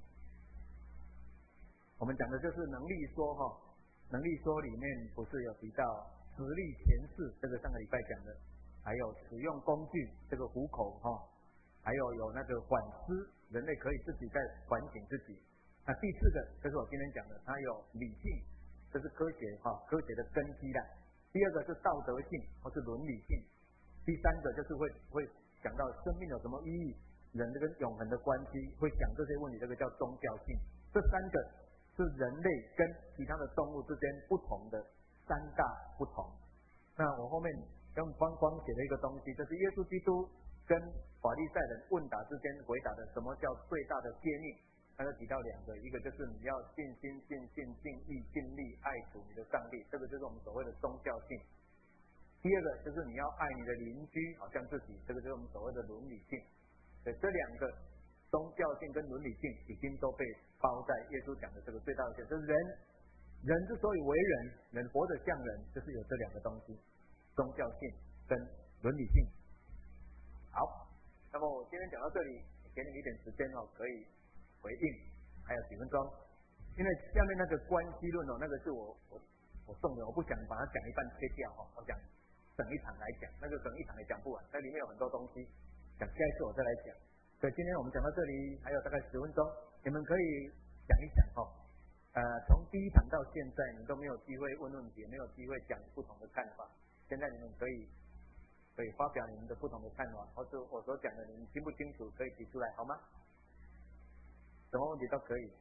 我们讲的就是能力说能力说里面不是有提到实力前世，这个上个礼拜讲的，还有使用工具这个虎口还有那个反思，人类可以自己在反省自己。那第4个就是我今天讲的，它有理性，这是科学科学的根基啦。第2个是道德性或是伦理性，第3个就是会讲到生命有什么意义，人跟永恒的关系，会讲这些问题，这个叫宗教性。这3个是人类跟其他的动物之间不同的3大不同。那我后面用光写了一个东西，就是耶稣基督跟法利赛人问答之间回答的什么叫最大的诫命。他就提到2个，一个就是你要尽心尽性尽意尽力爱主你的上帝，这个就是我们所谓的宗教性。 第二个就是你要爱你的邻居好像自己，这个就是我们所谓的伦理性。对，这两个宗教性跟伦理性已经都被包在耶稣讲的这个最大的就是人之所以为人活得像人，就是有这两个东西，宗教性跟伦理性。好，那么我今天讲到这里，给你一点时间可以回应，还有几分钟。因为下面那个关系论那个是我送的，我不想把它讲一半切掉我想整一场来讲，那个整一场也讲不完，那里面有很多东西，讲下一次我再来讲。所以今天我们讲到这里，还有大概10分钟，你们可以讲一讲从第一场到现在，你都没有机会问问题，没有机会讲不同的看法。现在你们可以发表你们的不同的看法，或者我所讲的你们清不清楚，可以提出来，好吗？什么问题都可以。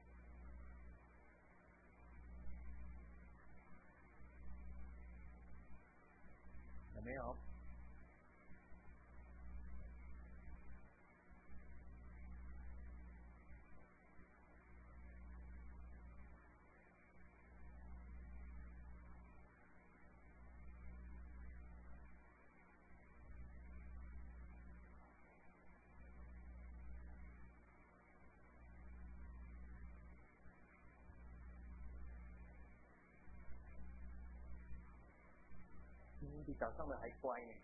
有没有？你比早上的还乖呢。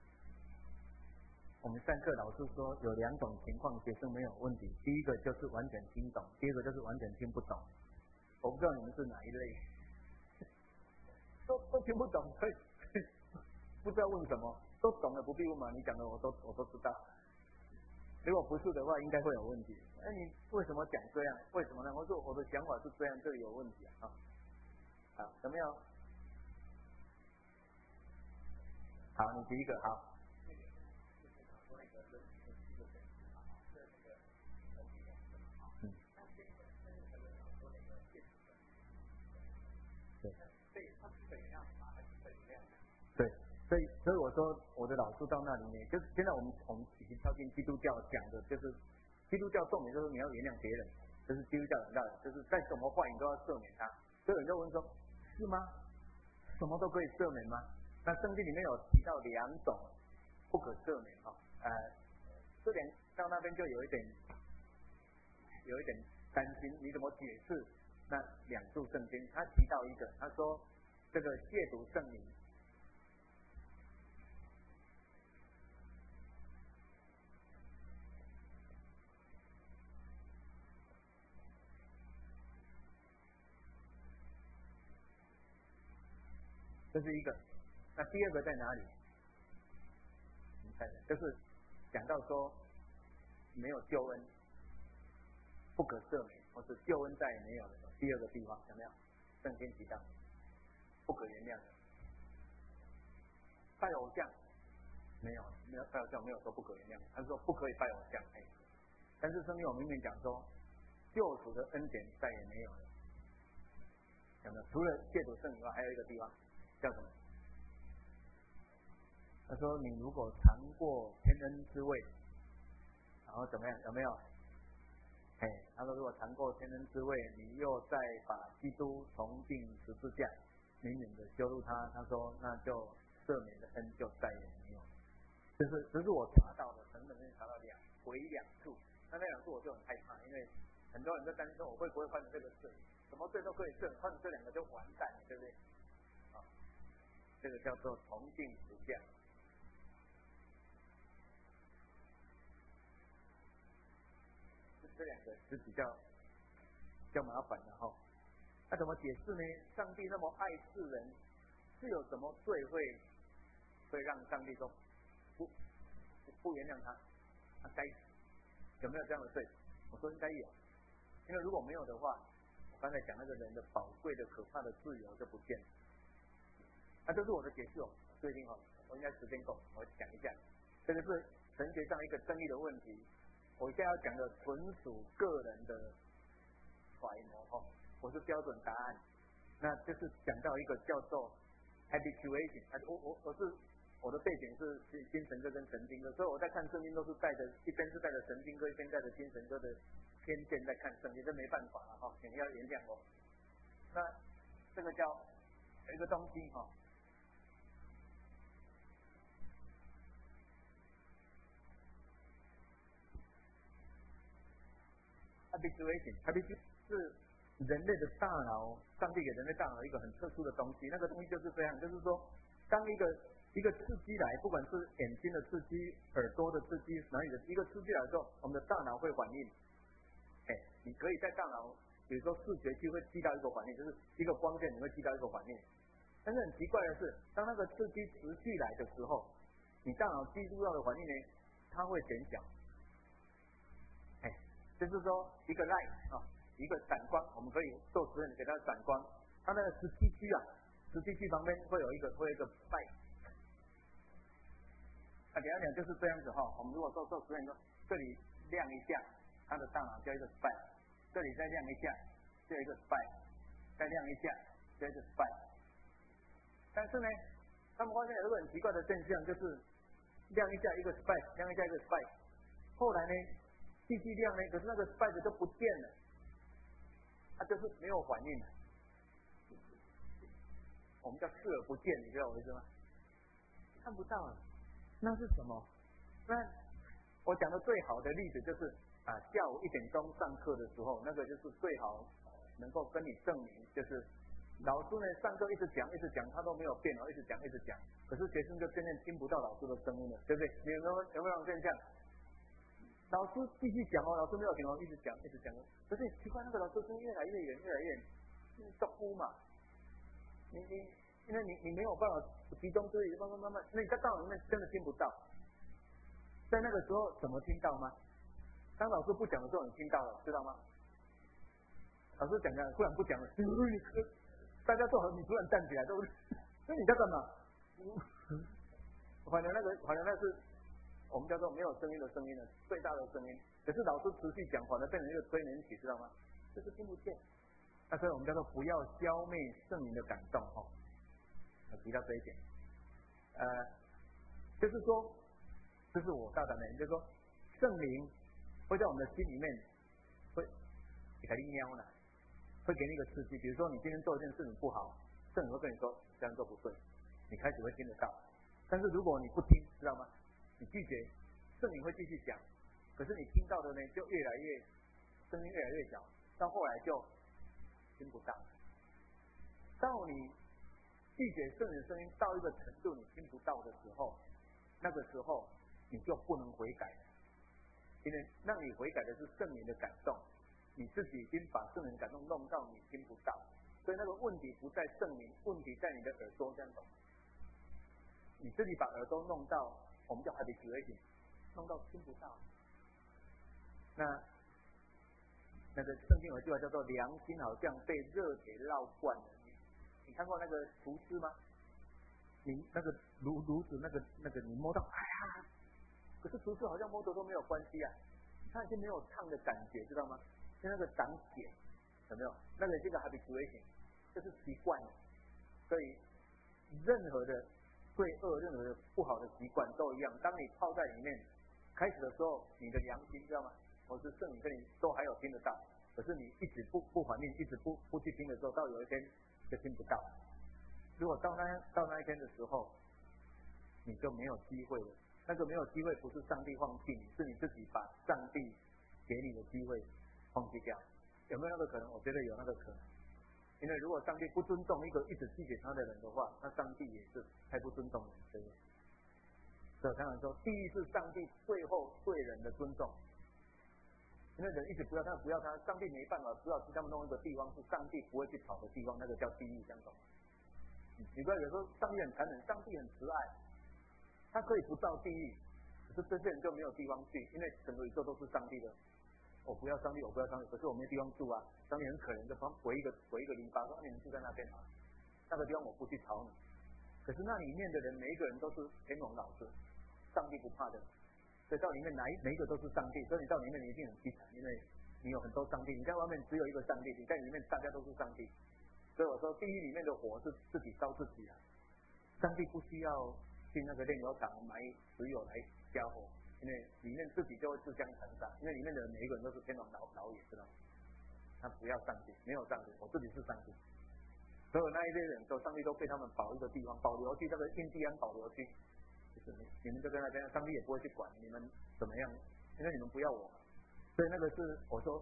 我们上课老师说有2种情况学生没有问题，第一个就是完全听懂，第二个就是完全听不懂。我不知道你们是哪一类，都听不懂，所以不知道问什么，都懂了不必问嘛，你讲的我都知道。如果不是的话，应该会有问题。你为什么讲这样？为什么呢？我说我的想法是这样，这里有问题好，有没有？好，你第一个好。对，所以我说我的老师到那里面，就是现在我们已经靠近基督教讲的，就是基督教重点就是你要原谅别人，这是基督教很大的，就是再怎么坏你都要赦免他。所以有人就问说，是吗？什么都可以赦免吗？那圣经里面有提到2种不可赦免这点到那边就有一点担心，你怎么解释那2处圣经？他提到一个，他说这个亵渎圣灵。这是一个，那第二个在哪里？你看，就是讲到说没有救恩，不可赦免，或是救恩再也没有的第二个地方，有没有？圣经提到不可原谅的，拜偶像没有拜偶像没有说不可原谅，他说不可以拜偶像，但是圣经有明明讲说救赎的恩典再也没有了，有没有？除了亵渎圣以外，还有一个地方。叫什么？他说：“你如果尝过天恩之味，然后怎么样？有没有？他说如果尝过天恩之味，你又再把基督从钉十字架，明明的羞辱他，他说那就赦免的恩就再也没有。这是我查到的，成本里面查到唯一2处，那2处我就很害怕，因为很多人都担心说我会不会犯这个罪，什么罪都可以赦，犯这2个就完蛋了，对不对？这个叫做同定十架，这2个是比较麻烦的那怎么解释呢？上帝那么爱世人，是有什么罪会让上帝说不原谅他该死？有没有这样的罪？我说应该有，因为如果没有的话，我刚才讲那个人的宝贵的可怕的自由就不见了。这是我的解释最近我应该时间够，我讲一下，这个是神学上一个争议的问题。我现在要讲的纯属个人的揣摩我是标准答案。那就是讲到一个叫做 habituation， 我的背景是精神科跟神经科，所以我在看圣经都是一边是带着神经科，一边带着精神科的偏见在看圣经，这没办法了请要原谅我。那这个叫有一个东西 habituation 是人类的大脑，上帝给人类大脑一个很特殊的东西，那个东西就是这样，就是说，当一个刺激来，不管是眼睛的刺激、耳朵的刺激、哪里的一个刺激来的时候，我们的大脑会反应。你可以在大脑，比如说视觉区会记到一个反应，就是一个光线你会记到一个反应。但是很奇怪的是，当那个刺激持续来的时候，你大脑记录到的反应呢，它会减小。就是说一个 light 一个闪光，我们可以做实验给它闪光，它那个磁吸区旁边会有一个 spike。简单讲就是这样子我们如果做实验说，这里亮一下，它的大脑就一个 spike， 这里再亮一下，就一个 spike， 再亮一下，就一个 spike。但是呢，他们发现有一个很奇怪的现象，就是亮一下一个 spike， 亮一下一个 spike， 后来呢继续亮呢，可是那个 spike 就不见了，它就是没有反应了。我们叫视而不见，你知道我意思吗？看不到了，那是什么？那我讲的最好的例子就是下午1点钟上课的时候，那个就是最好能够跟你证明，就是老师呢上课一直讲，他都没有变一直讲，可是学生就渐渐听不到老师的声音了，对不对？你有没有这种现象？老师继续讲老师没有停一直讲，可是奇怪，那个老师声音越来越远，照顾嘛，因为你没有办法集中注意力，慢慢，那你在大脑里面真的听不到。在那个时候怎么听到吗？当老师不讲的时候，你听到了，知道吗？老师讲突然不讲了，大家坐好，你突然站起来，对不对？那你在干嘛？反正那是我们叫做没有声音的声音呢，最大的声音。可是老师持续讲，反而变成一个催眠曲，知道吗？这是听不见。那所以我们叫做不要消灭圣灵的感动我提到这一点。就是说，这是我大胆的，就是说，圣灵会在我们的心里面会给你瞄呢，会给你一个刺激。比如说你今天做一件事情不好，圣灵会跟你说这样做不对，你开始会听得到。但是如果你不听，知道吗？你拒绝，圣灵会继续讲，可是你听到的呢，就声音越来越小，到后来就听不到。到你拒绝圣灵的声音到一个程度，你听不到的时候，那个时候你就不能悔改了，因为让你悔改的是圣灵的感动，你自己已经把圣灵感动弄到你听不到，所以那个问题不在圣灵，问题在你的耳朵，这样懂？你自己把耳朵弄到，我们叫 habituation， 弄到听不到。那个圣经有一句话叫做良心好像被热铁烙惯了。你看过那个厨师吗？你那个炉子那个你摸到，可是厨师好像摸着都没有关系他已经没有烫的感觉，知道吗？就那个长茧，有没有？那个这个 habituation， 就是习惯了。所以任何的罪恶、任何的不好的习惯都一样。当你泡在里面，开始的时候，你的良心知道吗？或是圣灵跟你都还有听得到，可是你一直不反应，一直不去听的时候，到有一天就听不到。如果到那一天的时候，你就没有机会了。那个没有机会不是上帝放弃你，是你自己把上帝给你的机会放弃掉。有没有那个可能？我觉得有那个可能。因为如果上帝不尊重一个一直拒绝他的人的话，那上帝也是太不尊重人，对不对？所以我常常说，地狱是上帝最后对人的尊重。因为人一直不要他，上帝没办法，只好去他们弄一个地方是上帝不会去跑的地方，那个叫地狱，这样懂？你不要有时候上帝很残忍，上帝很慈爱，他可以不造地狱，可是这些人就没有地方去，因为整个宇宙都是上帝的。我不要上帝，可是我没地方住上帝很可怜，就围一个篱笆，说你们住在那边那个地方我不去吵你。可是那里面的人每一个人都是天龙老师，上帝不怕的，所以到里面每一个都是上帝，所以你到里面你一定很凄惨，因为你有很多上帝，你在外面只有一个上帝，你在里面大家都是上帝。所以我说地狱里面的火是自己烧自己上帝不需要去那个炼油厂买石油来加火。因为里面自己就会自相残杀，因为里面的每一个人都是天王老爷，知道吗？他不要上帝，没有上帝，我自己是上帝。所有那一类人都上帝都被他们保一个地方，保留区，这个印第安保留区，就是你们就在那边，上帝也不会去管你们怎么样，因为你们不要我嘛。所以那个是我说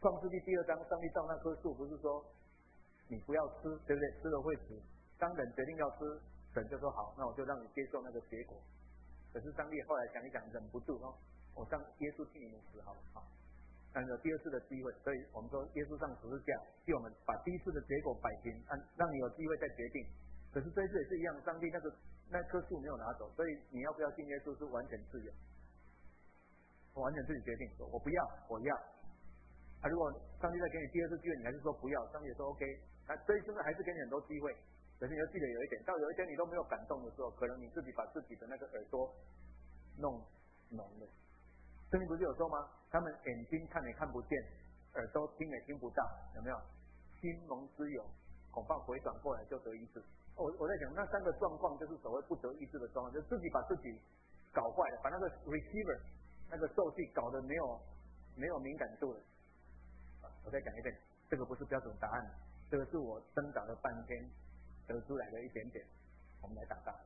创世纪2章，上帝造那棵树，不是说你不要吃，对不对？吃了会死。当人决定要吃，神就说好，那我就让你接受那个结果。可是上帝后来想一想，忍不住哦，我让耶稣替你们死好了啊，让有第二次的机会。所以我们说耶稣上十字架，替我们把第一次的结果摆平，让你有机会再决定。可是这一次也是一样，上帝那棵树没有拿走，所以你要不要信耶稣是完全自由，我完全自己决定，说我不要，我要。如果上帝再给你第二次机会，你还是说不要，上帝也说 OK， 这一次还是给你很多机会。可是你要记得有一点，到有一天你都没有感动的时候，可能你自己把自己的那个耳朵弄聋了。圣经不是有说吗？他们眼睛看也看不见，耳朵听也听不到，有没有？心蒙之友，恐怕回转过来就得医治。我在想，那3个状况就是所谓不得医治的状况，就是自己把自己搞坏了，把那个 receiver 那个受器搞得没有敏感度了。我再讲一遍，这个不是标准答案，这个是我挣扎了半天得出来的一点点，我们来打大题。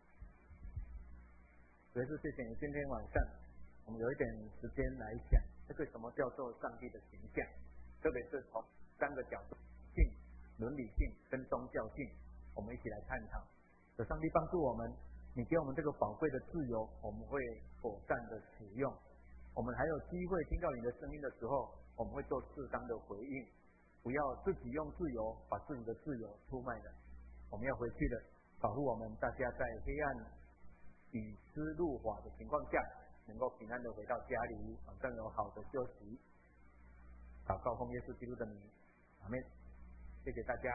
所以是谢谢你今天晚上我们有一点时间来想这个什么叫做上帝的形象，特别是从3个角度，性、伦理性跟宗教性，我们一起来探讨。有上帝帮助我们，你给我们这个宝贵的自由，我们会妥善的使用。我们还有机会听到你的声音的时候，我们会做适当的回应，不要自己用自由把自己的自由出卖了。我们要回去的，保护我们大家在黑暗与湿入华的情况下，能够平安的回到家里，晚上有好的休息。祷告奉耶稣基督的名，阿们。谢谢大家。